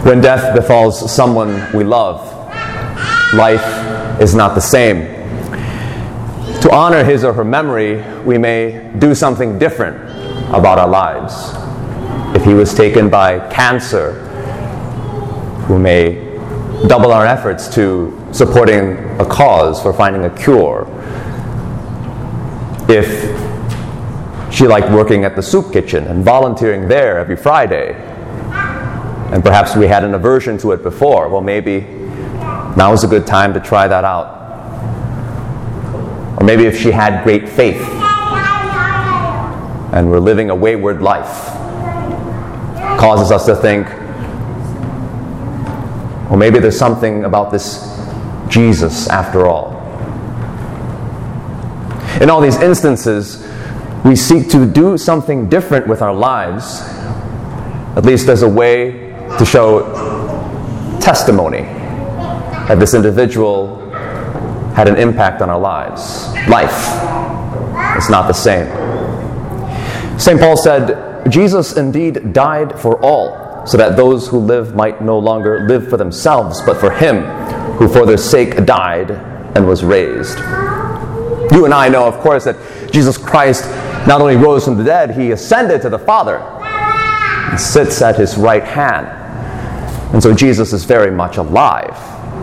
When death befalls someone we love, life is not the same. To honor his or her memory, we may do something different about our lives. If he was taken by cancer, we may double our efforts to supporting a cause for finding a cure. If she liked working at the soup kitchen and volunteering there every Friday, and perhaps we had an aversion to it before, well, maybe now is a good time to try that out. Or maybe if she had great faith and we're living a wayward life, causes us to think, well, maybe there's something about this Jesus after all. In all these instances, we seek to do something different with our lives, at least as a way to show testimony that this individual had an impact on our lives. Life is not the same. St. Paul said, Jesus indeed died for all, so that those who live might no longer live for themselves, but for him who for their sake died and was raised. You and I know, of course, that Jesus Christ not only rose from the dead, he ascended to the Father and sits at his right hand. And so Jesus is very much alive.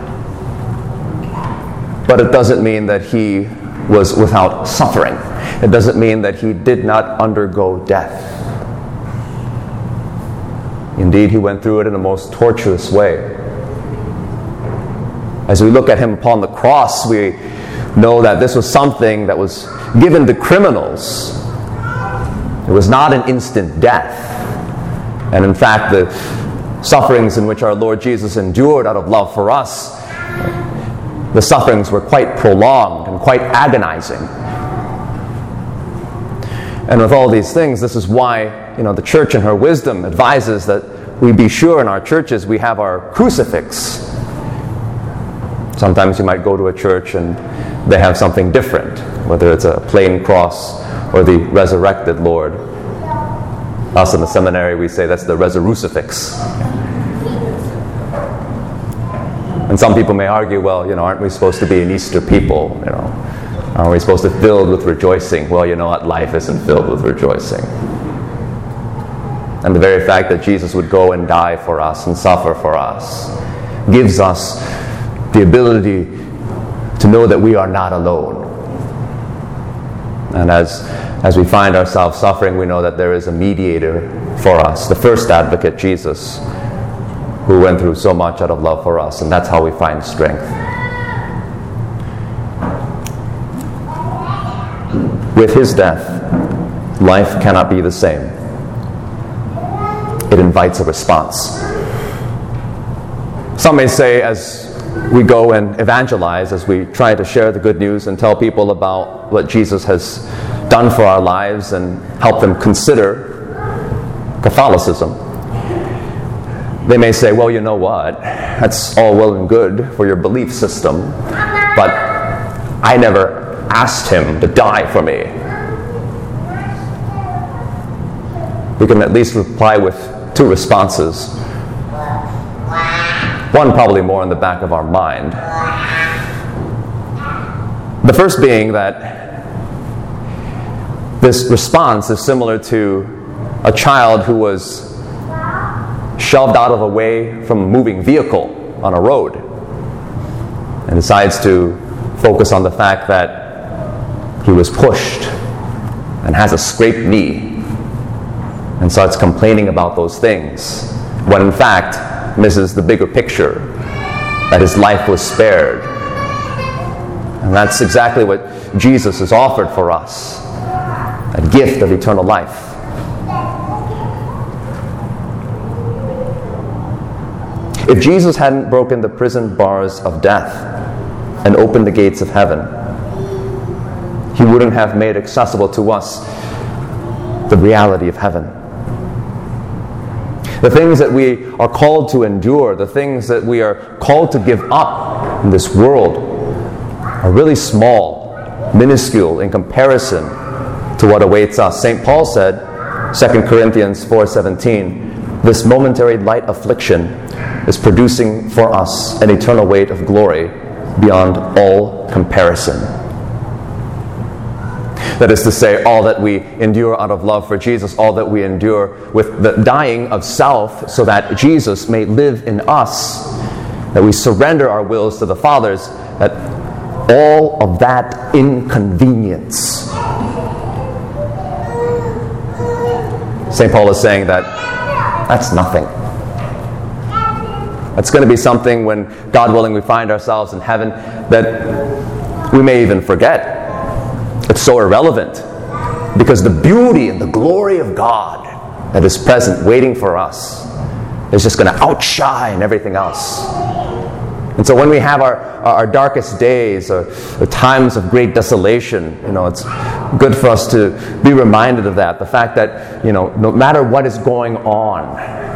But it doesn't mean that he was without suffering. It doesn't mean that he did not undergo death. Indeed, he went through it in a most torturous way. As we look at him upon the cross, we know that this was something that was given to criminals. It was not an instant death. And in fact, the sufferings in which our Lord Jesus endured out of love for us, the sufferings were quite prolonged and quite agonizing. And with all these things, this is why, the church in her wisdom advises that we be sure in our churches we have our crucifix. Sometimes you might go to a church and they have something different, whether it's a plain cross or the resurrected Lord. Us in the seminary, we say that's the resurrucifix. And some people may argue, well, aren't we supposed to be an Easter people? Aren't we supposed to be filled with rejoicing? Well, you know what? Life isn't filled with rejoicing. And the very fact that Jesus would go and die for us and suffer for us gives us the ability to know that we are not alone. And as we find ourselves suffering, we know that there is a mediator for us, the first advocate, Jesus, who went through so much out of love for us, and that's how we find strength. With his death, life cannot be the same. It invites a response. Some may say, as we go and evangelize, as we try to share the good news and tell people about what Jesus has done for our lives and help them consider Catholicism, they may say, well, you know what? That's all well and good for your belief system, but I never asked him to die for me. We can at least reply with two responses. One probably more in the back of our mind. The first being that this response is similar to a child who was shoved out of a way from a moving vehicle on a road and decides to focus on the fact that he was pushed and has a scraped knee and starts complaining about those things, when in fact misses the bigger picture, that his life was spared. And that's exactly what Jesus has offered for us, a gift of eternal life. If Jesus hadn't broken the prison bars of death and opened the gates of heaven, he wouldn't have made accessible to us the reality of heaven. The things that we are called to endure, the things that we are called to give up in this world are really small, minuscule in comparison to what awaits us. St. Paul said, 2 Corinthians 4:17, this momentary light affliction is producing for us an eternal weight of glory beyond all comparison. That is to say, all that we endure out of love for Jesus, all that we endure with the dying of self so that Jesus may live in us, that we surrender our wills to the Father's, that all of that inconvenience. St. Paul is saying that that's nothing. That's going to be something when, God willing, we find ourselves in heaven that we may even forget. It's so irrelevant because the beauty and the glory of God that is present waiting for us is just going to outshine everything else. And so when we have our darkest days or times of great desolation, it's good for us to be reminded of that. The fact that, no matter what is going on,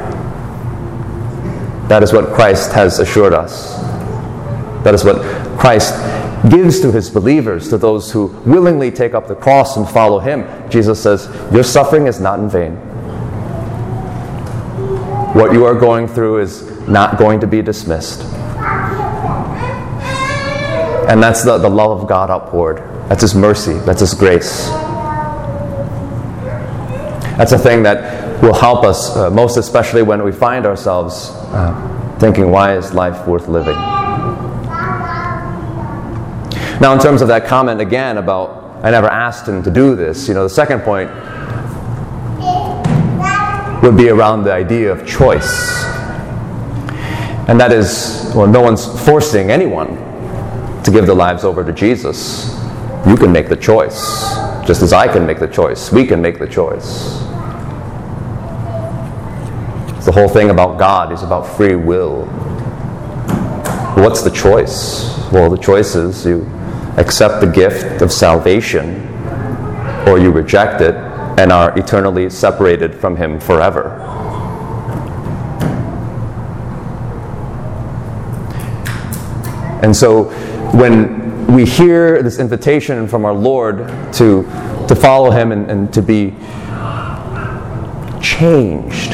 that is what Christ has assured us. That is what Christ gives to his believers, to those who willingly take up the cross and follow him. Jesus says, your suffering is not in vain. What you are going through is not going to be dismissed. And that's the love of God outpoured. That's his mercy. That's his grace. That's a thing that will help us, most especially when we find ourselves thinking, why is life worth living? Now, in terms of that comment again about, I never asked him to do this, the second point would be around the idea of choice. And that is, no one's forcing anyone to give their lives over to Jesus. You can make the choice, just as I can make the choice. We can make the choice. The whole thing about God is about free will. What's the choice? Well, the choice is you accept the gift of salvation, or you reject it and are eternally separated from him forever. And so when we hear this invitation from our Lord to follow him and to be changed,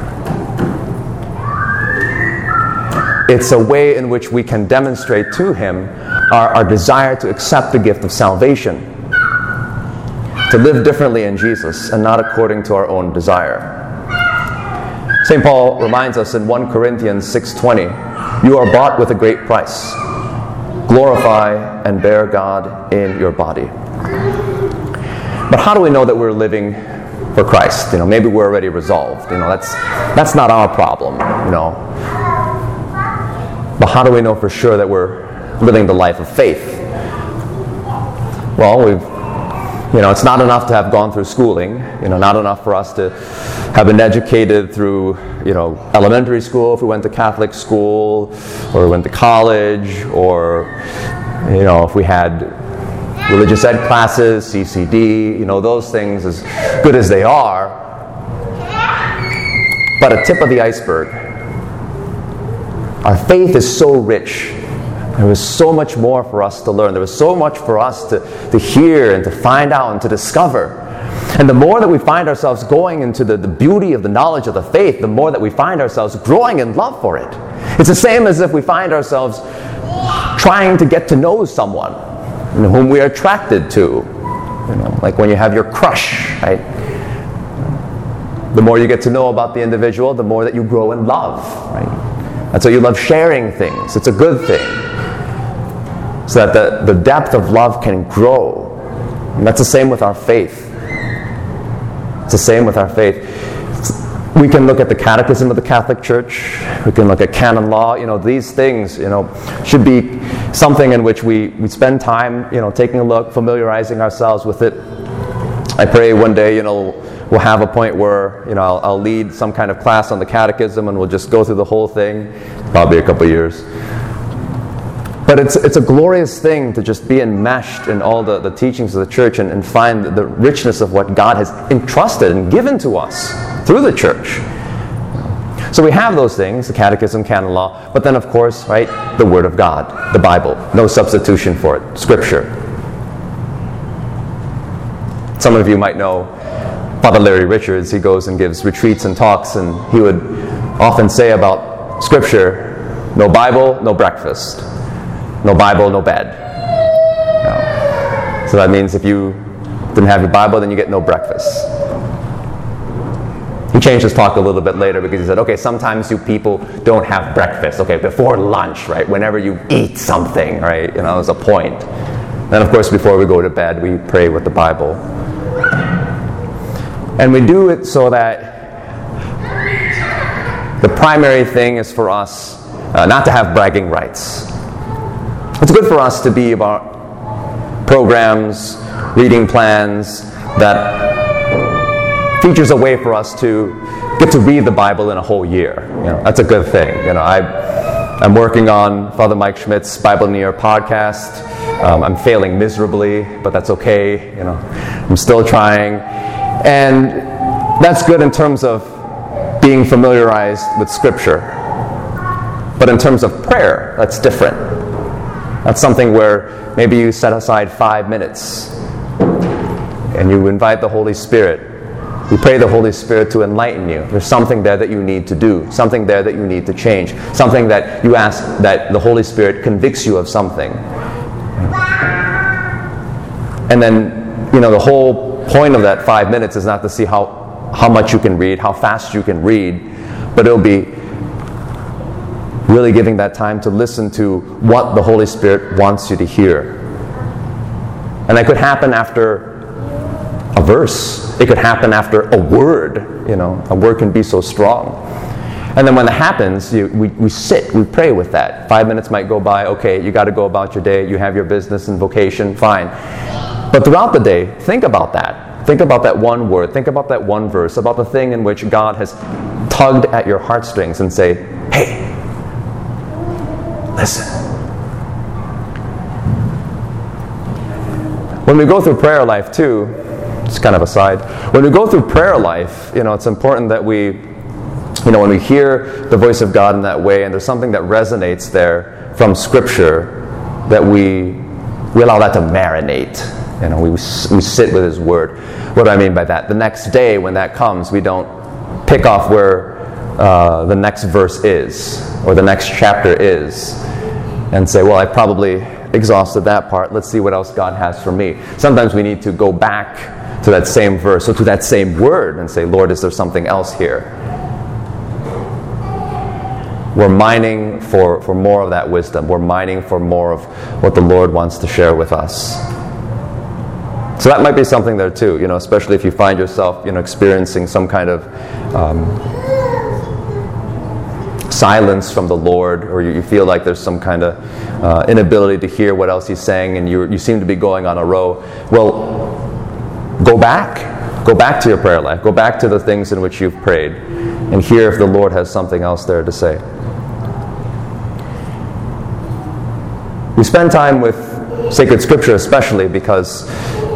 it's a way in which we can demonstrate to him our desire to accept the gift of salvation, to live differently in Jesus and not according to our own desire. St. Paul reminds us in 1 Corinthians 6:20, you are bought with a great price. Glorify and bear God in your body. But how do we know that we're living for Christ? Maybe we're already resolved. That's not our problem. But how do we know for sure that we're living the life of faith? Well, it's not enough to have gone through schooling. Not enough for us to have been educated through, elementary school if we went to Catholic school, or we went to college, or, if we had religious ed classes, CCD, those things, as good as they are. But a tip of the iceberg. Our faith is so rich. There was so much more for us to learn. There was so much for us to hear and to find out and to discover. And the more that we find ourselves going into the beauty of the knowledge of the faith, the more that we find ourselves growing in love for it. It's the same as if we find ourselves trying to get to know someone whom we are attracted to. Like when you have your crush, right? The more you get to know about the individual, the more that you grow in love, right? And so you love sharing things. It's a good thing. So that the depth of love can grow. And that's the same with our faith. It's the same with our faith. We can look at the Catechism of the Catholic Church. We can look at canon law. These things, should be something in which we spend time, taking a look, familiarizing ourselves with it. I pray one day, we'll have a point where, I'll lead some kind of class on the Catechism and we'll just go through the whole thing, probably a couple years. But it's a glorious thing to just be enmeshed in all the teachings of the church and find the richness of what God has entrusted and given to us through the church. So we have those things, the Catechism, canon law, but then of course, right, the Word of God, the Bible, no substitution for it, Scripture. Some of you might know Father Larry Richards, he goes and gives retreats and talks, and he would often say about Scripture, no Bible, no breakfast. No Bible, no bed. No. So that means if you didn't have your Bible, then you get no breakfast. He changed his talk a little bit later because he said, okay, sometimes you people don't have breakfast, okay, before lunch, right? Whenever you eat something, right? There's a point. Then, of course, before we go to bed, we pray with the Bible. And we do it so that the primary thing is for us not to have bragging rights. It's good for us to be about programs, reading plans that features a way for us to get to read the Bible in a whole year. That's a good thing. I'm working on Father Mike Schmidt's Bible in a Year podcast. I'm failing miserably, but that's okay. I'm still trying, and that's good in terms of being familiarized with Scripture. But in terms of prayer, that's different. That's something where maybe you set aside 5 minutes and you invite the Holy Spirit. You pray the Holy Spirit to enlighten you. There's something there that you need to do, something there that you need to change, something that you ask that the Holy Spirit convicts you of something. And then, the whole point of that 5 minutes is not to see how much you can read, how fast you can read, but it'll be really giving that time to listen to what the Holy Spirit wants you to hear. And that could happen after a verse. It could happen after a word. A word can be so strong. And then when that happens, we sit, we pray with that. 5 minutes might go by, okay, you got to go about your day, you have your business and vocation, fine. But throughout the day, think about that. Think about that one word, think about that one verse, about the thing in which God has tugged at your heartstrings and say, hey, listen. When we go through prayer life too, just kind of aside, when we go through prayer life, it's important that we, when we hear the voice of God in that way, and there's something that resonates there from Scripture, that we allow that to marinate. We sit with His Word. What do I mean by that? The next day when that comes, we don't pick off where the next verse is, or the next chapter is, and say, well, I probably exhausted that part. Let's see what else God has for me. Sometimes we need to go back to that same verse, or to that same word, and say, Lord, is there something else here? We're mining for more of that wisdom. We're mining for more of what the Lord wants to share with us. So that might be something there too, especially if you find yourself, experiencing some kind of silence from the Lord, or you feel like there's some kind of inability to hear what else He's saying, and you seem to be going on a row. Well, go back to your prayer life. Go back to the things in which you've prayed, and hear if the Lord has something else there to say. We spend time with sacred Scripture especially because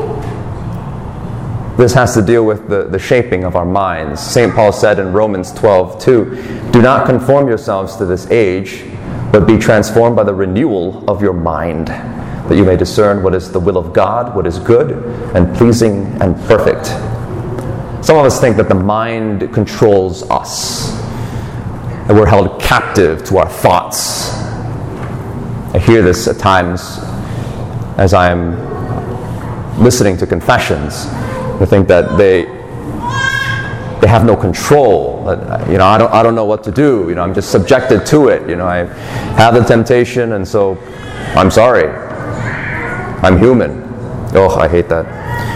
this has to deal with the shaping of our minds. St. Paul said in Romans 12:2, do not conform yourselves to this age, but be transformed by the renewal of your mind, that you may discern what is the will of God, what is good and pleasing and perfect. Some of us think that the mind controls us, that we're held captive to our thoughts. I hear this at times as I'm listening to confessions. I think that they have no control. I don't know what to do. I'm just subjected to it. I have the temptation, and so I'm sorry. I'm human. Oh, I hate that.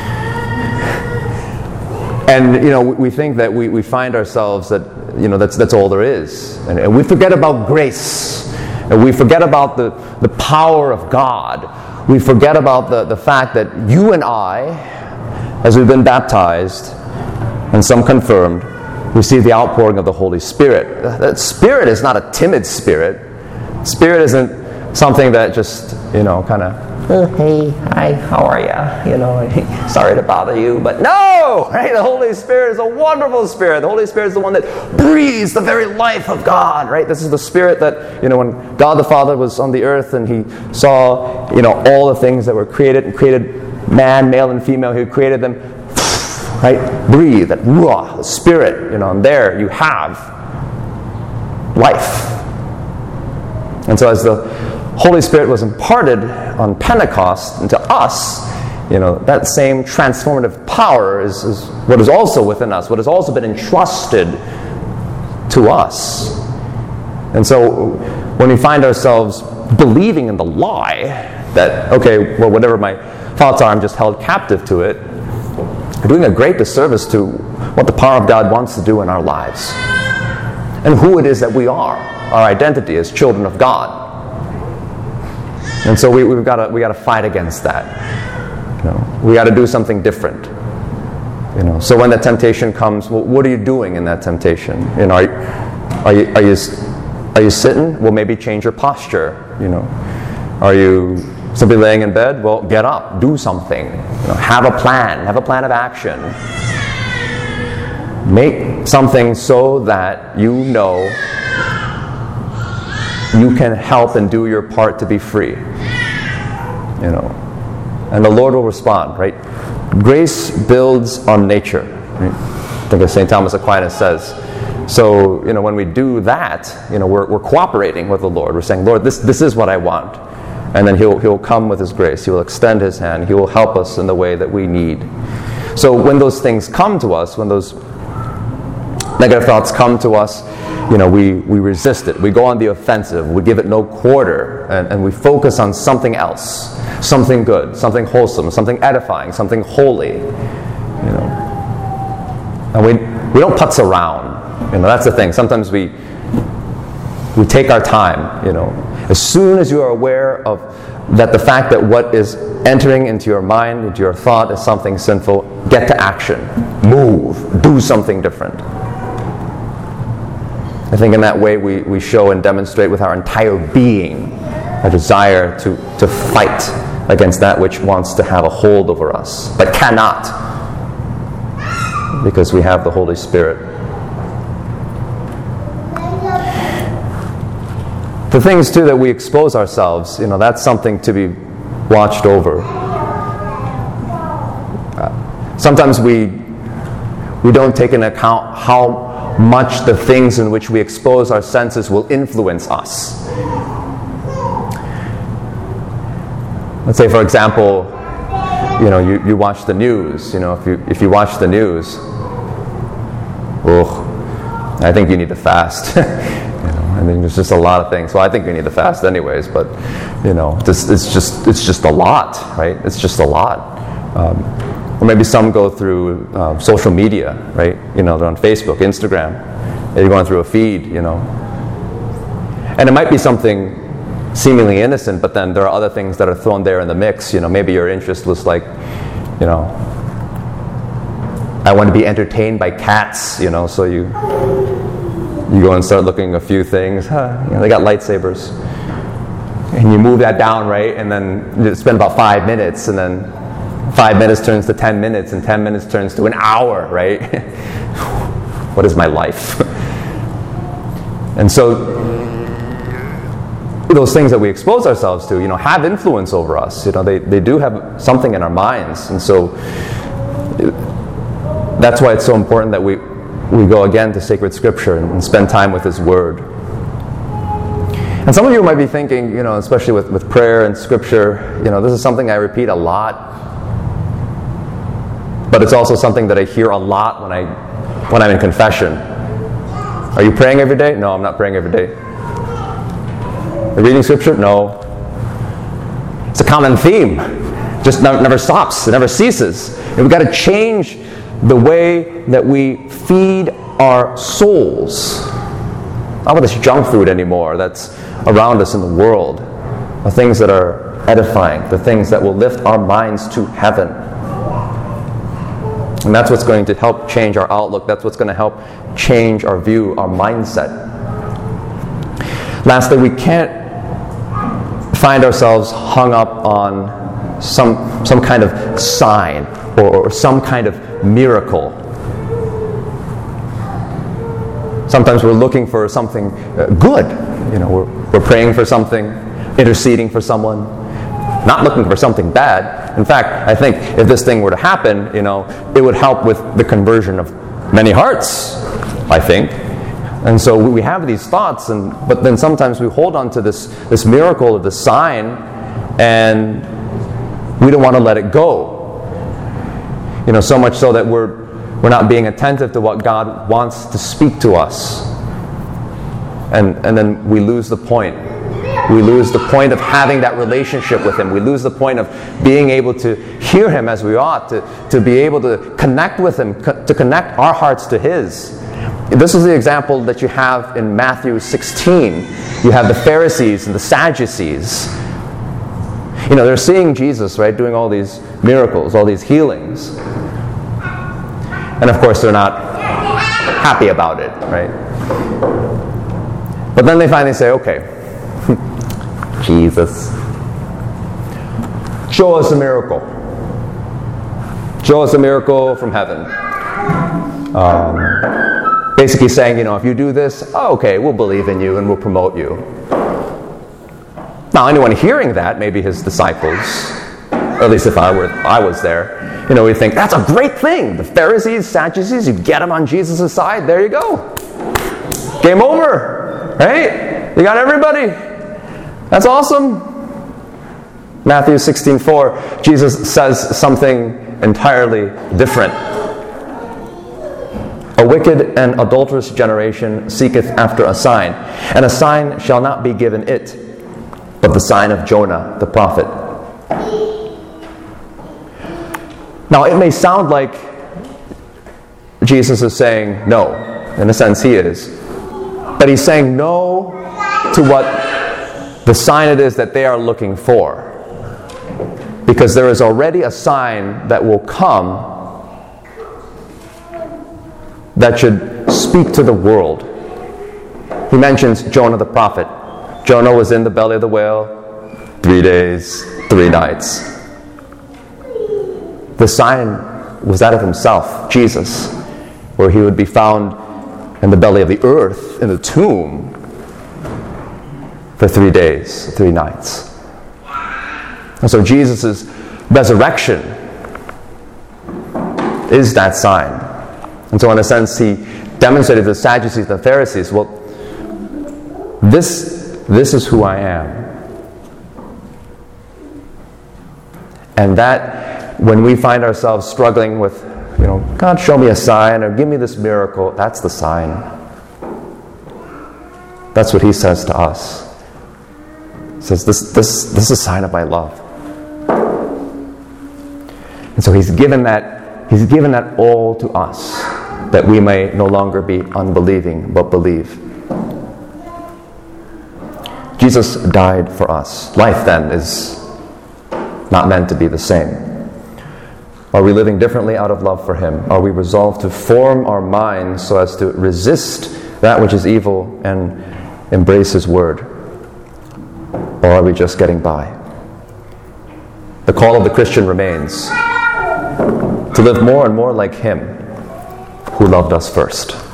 And we think that we find ourselves that that's all there is, and we forget about grace, and we forget about the power of God. We forget about the fact that you and I, as we've been baptized, and some confirmed, receive the outpouring of the Holy Spirit. That Spirit is not a timid spirit. Spirit isn't something that just, kind of, oh, hey, hi, how are you? Sorry to bother you, but no! Right? The Holy Spirit is a wonderful Spirit. The Holy Spirit is the one that breathes the very life of God, right? This is the Spirit that, when God the Father was on the earth and He saw, all the things that were created, and created man, male and female, He created them right? Breathe, that ruach, the Spirit, and there you have life. And so as the Holy Spirit was imparted on Pentecost into us, that same transformative power is what is also within us, what has also been entrusted to us. And so when we find ourselves believing in the lie that, okay, well, whatever my thoughts are, I'm just held captive to it, we're doing a great disservice to what the power of God wants to do in our lives and who it is that we are, our identity as children of God. And so we got to fight against that. We got to do something different. So when the temptation comes, well, what are you doing in that temptation? Are you sitting? Well, maybe change your posture. Are you simply laying in bed? Well, get up, do something. Have a plan of action. Make something so that you can help and do your part to be free. And the Lord will respond, right? Grace builds on nature. Right? I think as St. Thomas Aquinas says. So, when we do that, we're cooperating with the Lord. We're saying, Lord, this is what I want. And then He'll come with His grace. He will extend His hand. He will help us in the way that we need. So when those things come to us, when those negative thoughts come to us, we resist it. We go on the offensive. We give it no quarter. And we focus on something else. Something good, something wholesome, something edifying, something holy. And we don't putz around. That's the thing. Sometimes we take our time. As soon as you are aware of that, the fact that what is entering into your mind, into your thought, is something sinful, get to action. Move. Do something different. I think in that way we show and demonstrate with our entire being a desire to fight against that which wants to have a hold over us, but cannot, because we have the Holy Spirit. The things, too, that we expose ourselves, that's something to be watched over. Sometimes we don't take into account how much the things in which we expose our senses will influence us. Let's say, for example, you watch the news. If you watch the news, I think you need to fast. There's just a lot of things. Well, I think you need to fast anyways, but it's just a lot, right? It's just a lot. Or maybe some go through social media, right? They're on Facebook, Instagram. They're going through a feed, and it might be something seemingly innocent, but then there are other things that are thrown there in the mix. Maybe your interest was like, I want to be entertained by cats, so you go and start looking at a few things. They got lightsabers. And you move that down, right? And then you spend about 5 minutes, and then 5 minutes turns to 10 minutes, and 10 minutes turns to an hour, right? What is my life? And so those things that we expose ourselves to, have influence over us. They do have something in our minds. And so that's why it's so important that we go again to sacred Scripture and spend time with His Word. And some of you might be thinking, especially with prayer and Scripture, this is something I repeat a lot, but it's also something that I hear a lot when I'm in confession. Are you praying every day? No, I'm not praying every day. Are you reading Scripture? No. It's a common theme. Just never stops. It never ceases. And we've got to change the way that we feed our souls. Not about this junk food anymore that's around us in the world. The things that are edifying. The things that will lift our minds to heaven. And that's what's going to help change our outlook. That's what's going to help change our view, our mindset. Lastly, we can't find ourselves hung up on some kind of sign or some kind of miracle. Sometimes we're looking for something good. We're praying for something, interceding for someone, not looking for something bad. In fact, I think if this thing were to happen, it would help with the conversion of many hearts, I think. And so we have these thoughts, but then sometimes we hold on to this miracle or this sign, and we don't want to let it go. So much so that we're not being attentive to what God wants to speak to us. And then we lose the point. We lose the point of having that relationship with Him. We lose the point of being able to hear Him as we ought, to be able to connect with Him, to connect our hearts to His. This is the example that you have in Matthew 16. You have the Pharisees and the Sadducees. They're seeing Jesus, right, doing all these miracles, all these healings. And of course, they're not happy about it, right? But then they finally say, okay, Jesus, show us a miracle. Show us a miracle from heaven. Basically saying, if you do this, okay, we'll believe in you and we'll promote you. Now, anyone hearing that, maybe his disciples, or at least if I was there, we think, that's a great thing. The Pharisees, Sadducees, you get them on Jesus' side, there you go. Game over, right? You got everybody. That's awesome. Matthew 16:4, Jesus says something entirely different. A wicked and adulterous generation seeketh after a sign, and a sign shall not be given it, but the sign of Jonah the prophet. Now, it may sound like Jesus is saying no. In a sense, He is. But He's saying no to what the sign it is that they are looking for. Because there is already a sign that will come that should speak to the world. He mentions Jonah the prophet. Jonah was in the belly of the whale 3 days, 3 nights. The sign was that of Himself, Jesus, where He would be found in the belly of the earth, in the tomb, for 3 days, 3 nights. And so Jesus' resurrection is that sign. And so in a sense, He demonstrated to the Sadducees and the Pharisees, well, this is who I am. And that, when we find ourselves struggling with, God, show me a sign, or give me this miracle, that's the sign. That's what He says to us. He says, this is a sign of my love. And so He's given that all to us, that we may no longer be unbelieving, but believe. Jesus died for us. Life, then, is not meant to be the same. Are we living differently out of love for Him? Are we resolved to form our minds so as to resist that which is evil and embrace His word? Or are we just getting by? The call of the Christian remains to live more and more like Him who loved us first.